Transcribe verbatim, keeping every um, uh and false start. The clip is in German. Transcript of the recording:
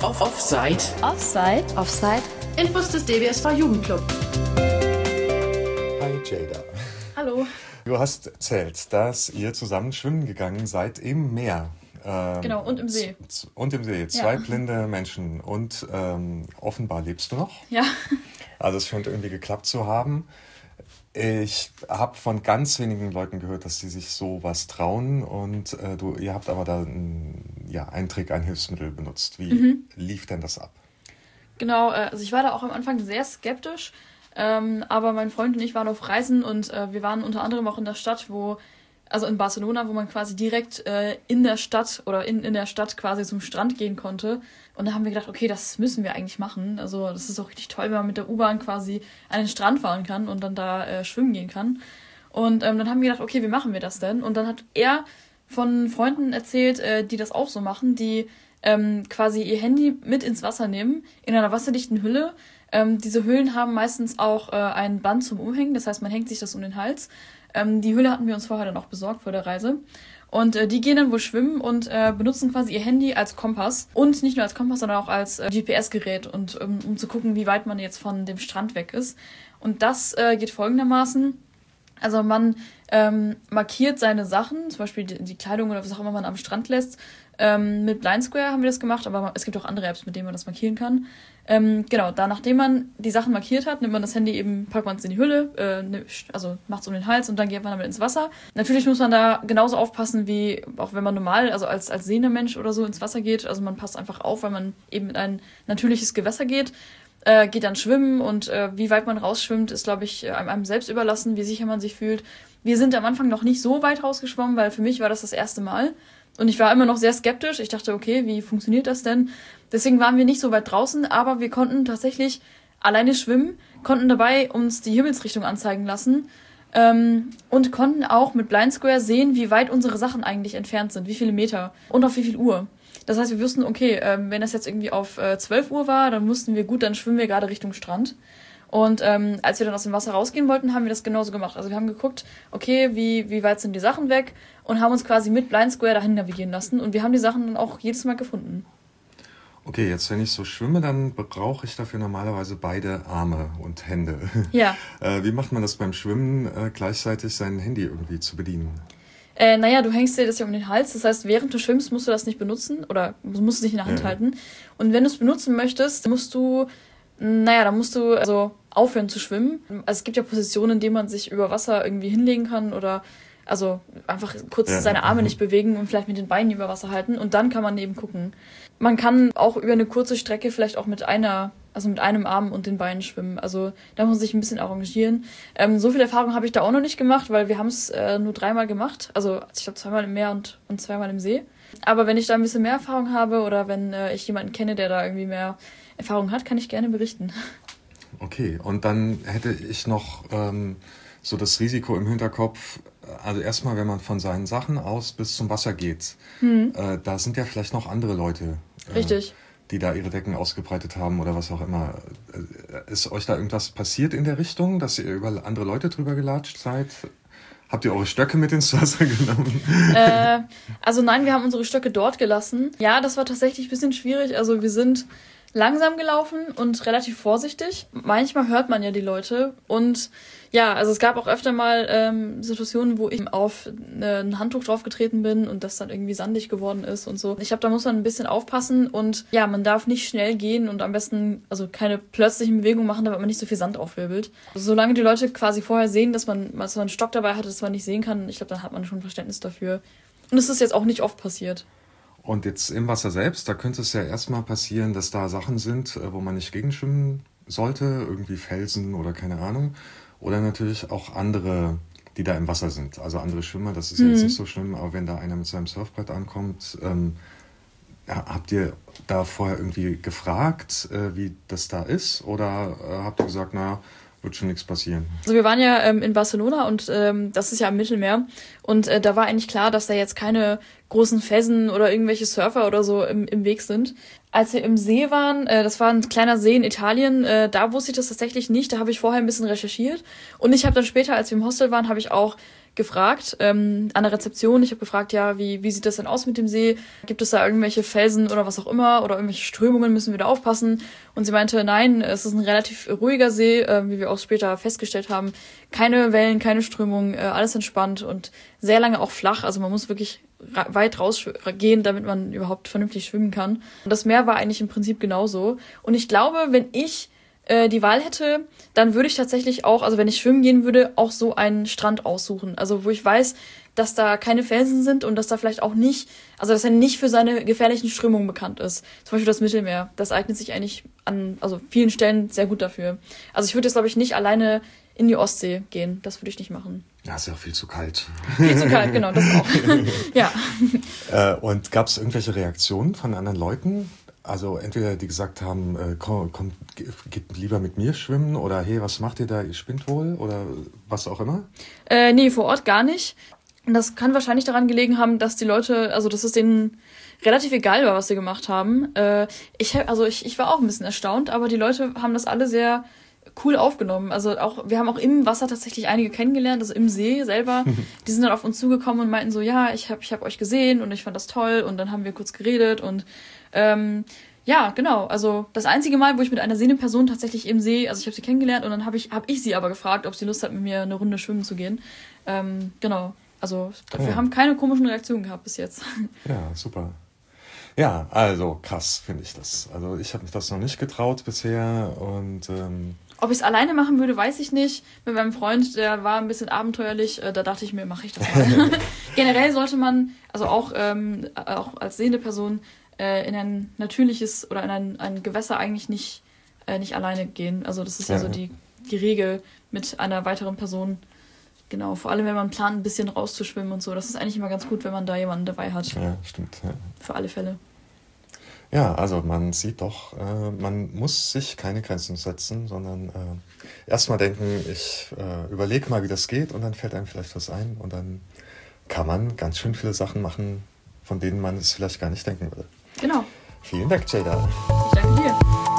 Off Offside. Offside. Offside. Infos des D B S V Jugendclub. Hi Jada. Hallo. Du hast erzählt, dass ihr zusammen schwimmen gegangen seid im Meer. Ähm, genau, und im See. Z- und im See. Zwei Ja. blinde Menschen. Und ähm, offenbar lebst du noch. Ja. Also es scheint irgendwie geklappt zu haben. Ich habe von ganz wenigen Leuten gehört, dass sie sich sowas trauen. Und äh, du, ihr habt aber da ein, ja, einen Trick, ein Hilfsmittel benutzt. Wie Mhm. lief denn das ab? Genau, äh, also ich war da auch am Anfang sehr skeptisch, ähm, aber mein Freund und ich waren auf Reisen und äh, wir waren unter anderem auch in der Stadt, wo, also in Barcelona, wo man quasi direkt äh, in der Stadt oder in, in der Stadt quasi zum Strand gehen konnte. Und da haben wir gedacht, okay, das müssen wir eigentlich machen. Also das ist auch richtig toll, wenn man mit der U-Bahn quasi an den Strand fahren kann und dann da äh, schwimmen gehen kann. Und ähm, dann haben wir gedacht, okay, wie machen wir das denn? Und dann hat er von Freunden erzählt, äh, die das auch so machen, die ähm, quasi ihr Handy mit ins Wasser nehmen, in einer wasserdichten Hülle. Ähm, diese Hüllen haben meistens auch äh, ein Band zum Umhängen, das heißt, man hängt sich das um den Hals. Ähm, die Hülle hatten wir uns vorher dann auch besorgt vor der Reise. Und äh, die gehen dann wohl schwimmen und äh, benutzen quasi ihr Handy als Kompass. Und nicht nur als Kompass, sondern auch als äh, G P S-Gerät, und ähm, um zu gucken, wie weit man jetzt von dem Strand weg ist. Und das äh, geht folgendermaßen. Also man ähm, markiert seine Sachen, zum Beispiel die, die Kleidung oder was auch immer man am Strand lässt. Ähm, mit Blind Square haben wir das gemacht, aber es gibt auch andere Apps, mit denen man das markieren kann. Ähm, genau, da nachdem man die Sachen markiert hat, nimmt man das Handy eben, packt man es in die Hülle, äh, also macht es um den Hals und dann geht man damit ins Wasser. Natürlich muss man da genauso aufpassen, wie auch wenn man normal, also als, als sehender Mensch oder so ins Wasser geht. Also man passt einfach auf, weil man eben in ein natürliches Gewässer geht. Äh, geht dann schwimmen und äh, wie weit man rausschwimmt, ist, glaube ich, einem, einem selbst überlassen, wie sicher man sich fühlt. Wir sind am Anfang noch nicht so weit rausgeschwommen, weil für mich war das das erste Mal. Und ich war immer noch sehr skeptisch. Ich dachte, okay, wie funktioniert das denn? Deswegen waren wir nicht so weit draußen, aber wir konnten tatsächlich alleine schwimmen, konnten dabei uns die Himmelsrichtung anzeigen lassen ähm, und konnten auch mit Blind Square sehen, wie weit unsere Sachen eigentlich entfernt sind, wie viele Meter und auf wie viel Uhr. Das heißt, wir wussten, okay, ähm, wenn das jetzt irgendwie auf äh, zwölf Uhr war, dann wussten wir, gut, dann schwimmen wir gerade Richtung Strand. Und ähm, als wir dann aus dem Wasser rausgehen wollten, haben wir das genauso gemacht. Also wir haben geguckt, okay, wie, wie weit sind die Sachen weg, und haben uns quasi mit Blind Square dahin navigieren lassen. Und wir haben die Sachen dann auch jedes Mal gefunden. Okay, jetzt wenn ich so schwimme, dann brauche ich dafür normalerweise beide Arme und Hände. Ja. äh, wie macht man das beim Schwimmen, äh, gleichzeitig sein Handy irgendwie zu bedienen? Äh, naja, du hängst dir das ja um den Hals. Das heißt, während du schwimmst, musst du das nicht benutzen oder musst es nicht in der Hand Ja. halten. Und wenn du es benutzen möchtest, musst du, naja, dann musst du also aufhören zu schwimmen. Also es gibt ja Positionen, in denen man sich über Wasser irgendwie hinlegen kann oder also einfach kurz Ja. seine Arme nicht bewegen und vielleicht mit den Beinen über Wasser halten, und dann kann man eben gucken. Man kann auch über eine kurze Strecke vielleicht auch mit einer, also mit einem Arm und den Beinen schwimmen. Also da muss man sich ein bisschen arrangieren. Ähm, so viel Erfahrung habe ich da auch noch nicht gemacht, weil wir haben es äh, nur dreimal gemacht. Also ich glaube zweimal im Meer und, und zweimal im See. Aber wenn ich da ein bisschen mehr Erfahrung habe oder wenn äh, ich jemanden kenne, der da irgendwie mehr Erfahrung hat, kann ich gerne berichten. Okay, und dann hätte ich noch ähm, so das Risiko im Hinterkopf, also erstmal, wenn man von seinen Sachen aus bis zum Wasser geht, Hm. äh, da sind ja vielleicht noch andere Leute, äh, Richtig. die da ihre Decken ausgebreitet haben oder was auch immer. Äh, Ist euch da irgendwas passiert in der Richtung, dass ihr über andere Leute drüber gelatscht seid? Habt ihr eure Stöcke mit ins Wasser genommen? äh, also nein, wir haben unsere Stöcke dort gelassen. Ja, das war tatsächlich ein bisschen schwierig. Also wir sind langsam gelaufen und relativ vorsichtig. Manchmal hört man ja die Leute. Und ja, also es gab auch öfter mal ähm, Situationen, wo ich auf äh, ein Handtuch draufgetreten bin und das dann irgendwie sandig geworden ist und so. Ich glaube, da muss man ein bisschen aufpassen und ja, man darf nicht schnell gehen und am besten also keine plötzlichen Bewegungen machen, damit man nicht so viel Sand aufwirbelt. Also, solange die Leute quasi vorher sehen, dass man, dass man einen Stock dabei hat, dass man nicht sehen kann, ich glaube, dann hat man schon Verständnis dafür. Und es ist jetzt auch nicht oft passiert. Und jetzt im Wasser selbst, da könnte es ja erstmal passieren, dass da Sachen sind, äh, wo man nicht gegenschwimmen sollte, irgendwie Felsen oder keine Ahnung. Oder natürlich auch andere, die da im Wasser sind, also andere Schwimmer, das ist ja Mhm. jetzt nicht so schlimm, aber wenn da einer mit seinem Surfbrett ankommt, ähm, ja, habt ihr da vorher irgendwie gefragt, äh, wie das da ist? Oder äh, habt ihr gesagt, na, wird schon nichts passieren? Also wir waren ja ähm, in Barcelona und ähm, das ist ja am Mittelmeer und äh, da war eigentlich klar, dass da jetzt keine großen Felsen oder irgendwelche Surfer oder so im, im Weg sind. Als wir im See waren, äh, das war ein kleiner See in Italien, äh, da wusste ich das tatsächlich nicht, da habe ich vorher ein bisschen recherchiert und ich habe dann später, als wir im Hostel waren, habe ich auch gefragt ähm, an der Rezeption. Ich habe gefragt, ja, wie wie sieht das denn aus mit dem See? Gibt es da irgendwelche Felsen oder was auch immer oder irgendwelche Strömungen, müssen wir da aufpassen? Und sie meinte, nein, es ist ein relativ ruhiger See, äh, wie wir auch später festgestellt haben. Keine Wellen, keine Strömung, äh, alles entspannt und sehr lange auch flach. Also man muss wirklich ra- weit rausgehen, damit man überhaupt vernünftig schwimmen kann. Und das Meer war eigentlich im Prinzip genauso. Und ich glaube, wenn ich äh, die Wahl hätte, dann würde ich tatsächlich auch, also wenn ich schwimmen gehen würde, auch so einen Strand aussuchen. Also wo ich weiß, dass da keine Felsen sind und dass da vielleicht auch nicht, also dass er nicht für seine gefährlichen Strömungen bekannt ist. Zum Beispiel das Mittelmeer. Das eignet sich eigentlich an also vielen Stellen sehr gut dafür. Also ich würde jetzt, glaube ich, nicht alleine in die Ostsee gehen. Das würde ich nicht machen. Ja, ist ja auch viel zu kalt. Viel zu kalt, genau, das auch. Ja. Äh, und gab es irgendwelche Reaktionen von anderen Leuten? Also entweder die gesagt haben, äh, komm, komm, ge- geht lieber mit mir schwimmen oder hey, was macht ihr da, ihr spinnt wohl oder was auch immer? Äh, nee, vor Ort gar nicht. Und das kann wahrscheinlich daran gelegen haben, dass die Leute, also dass es denen relativ egal war, was sie gemacht haben. Äh, ich, hab- also ich, ich war auch ein bisschen erstaunt, aber die Leute haben das alle sehr cool aufgenommen. Also auch, wir haben auch im Wasser tatsächlich einige kennengelernt, also im See selber. Die sind dann auf uns zugekommen und meinten so, ja, ich habe ich hab euch gesehen und ich fand das toll und dann haben wir kurz geredet und ähm, ja, genau. Also das einzige Mal, wo ich mit einer sehenden Person tatsächlich im See, also ich habe sie kennengelernt und dann habe ich, hab ich sie aber gefragt, ob sie Lust hat, mit mir eine Runde schwimmen zu gehen. Ähm, genau. Also wir Ja. haben keine komischen Reaktionen gehabt bis jetzt. Ja, super. Ja, also krass finde ich das. Also ich habe mich das noch nicht getraut bisher und ähm, Ob ich es alleine machen würde, weiß ich nicht. Mit meinem Freund, der war ein bisschen abenteuerlich, äh, da dachte ich mir, mache ich das mal. Generell sollte man, also auch, ähm, auch als sehende Person, äh, in ein natürliches oder in ein, ein Gewässer eigentlich nicht, äh, nicht alleine gehen. Also das ist ja, Ja. so die, die Regel mit einer weiteren Person. Genau, vor allem wenn man plant, ein bisschen rauszuschwimmen und so. Das ist eigentlich immer ganz gut, wenn man da jemanden dabei hat. ja, stimmt. Ja. Für alle Fälle. Ja, also man sieht doch, äh, man muss sich keine Grenzen setzen, sondern äh, erstmal denken, ich äh, überlege mal, wie das geht und dann fällt einem vielleicht was ein und dann kann man ganz schön viele Sachen machen, von denen man es vielleicht gar nicht denken würde. Genau. Vielen Dank, Jada. Ich danke dir.